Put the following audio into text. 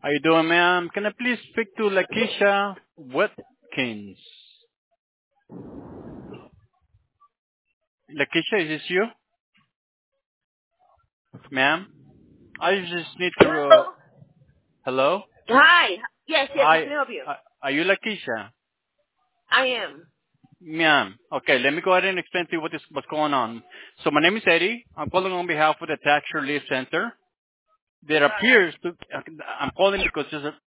How you doing, ma'am? Can I please speak to Lakeisha Watkins? Lakeisha, is this you, ma'am? I just need to. Hello. Hello. Hi. Yes, yes. How Hi. can I help you? Are you Lakeisha, I am. ma'am? Okay, let me go ahead and explain to you what's going on. So my name is Eddie. I'm calling on behalf of the Tax Relief Center. There appears to. I'm calling because